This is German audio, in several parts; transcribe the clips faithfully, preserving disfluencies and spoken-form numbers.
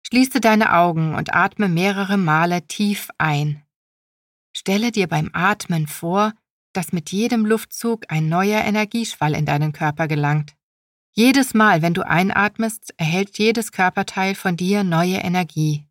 Schließe deine Augen und atme mehrere Male tief ein. Stelle dir beim Atmen vor, dass mit jedem Luftzug ein neuer Energieschwall in deinen Körper gelangt. Jedes Mal, wenn du einatmest, erhält jedes Körperteil von dir neue Energie.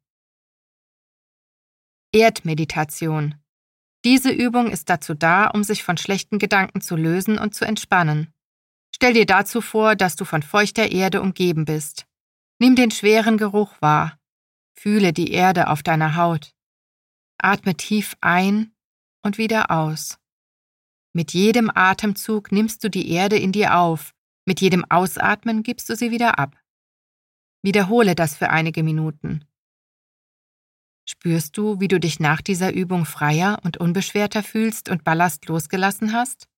Erdmeditation. Diese Übung ist dazu da, um sich von schlechten Gedanken zu lösen und zu entspannen. Stell dir dazu vor, dass du von feuchter Erde umgeben bist. Nimm den schweren Geruch wahr. Fühle die Erde auf deiner Haut. Atme tief ein und wieder aus. Mit jedem Atemzug nimmst du die Erde in dir auf. Mit jedem Ausatmen gibst du sie wieder ab. Wiederhole das für einige Minuten. Spürst du, wie du dich nach dieser Übung freier und unbeschwerter fühlst und Ballast losgelassen hast?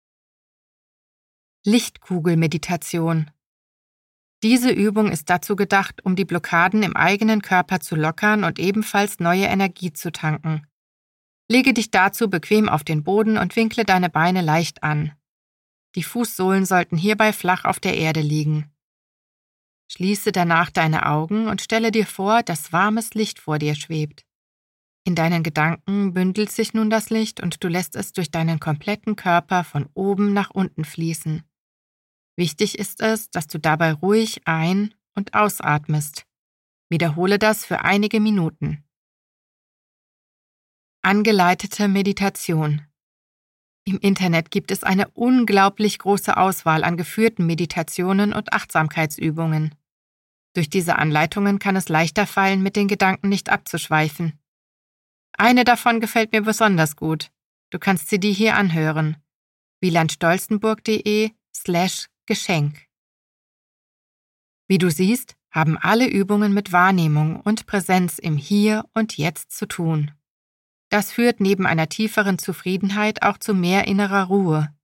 Lichtkugelmeditation. Diese Übung ist dazu gedacht, um die Blockaden im eigenen Körper zu lockern und ebenfalls neue Energie zu tanken. Lege dich dazu bequem auf den Boden und winkle deine Beine leicht an. Die Fußsohlen sollten hierbei flach auf der Erde liegen. Schließe danach deine Augen und stelle dir vor, dass warmes Licht vor dir schwebt. In deinen Gedanken bündelt sich nun das Licht und du lässt es durch deinen kompletten Körper von oben nach unten fließen. Wichtig ist es, dass du dabei ruhig ein- und ausatmest. Wiederhole das für einige Minuten. Angeleitete Meditation. Im Internet gibt es eine unglaublich große Auswahl an geführten Meditationen und Achtsamkeitsübungen. Durch diese Anleitungen kann es leichter fallen, mit den Gedanken nicht abzuschweifen. Eine davon gefällt mir besonders gut. Du kannst sie dir hier anhören. wielandstolzenburg.de slash Geschenk. Wie du siehst, haben alle Übungen mit Wahrnehmung und Präsenz im Hier und Jetzt zu tun. Das führt neben einer tieferen Zufriedenheit auch zu mehr innerer Ruhe.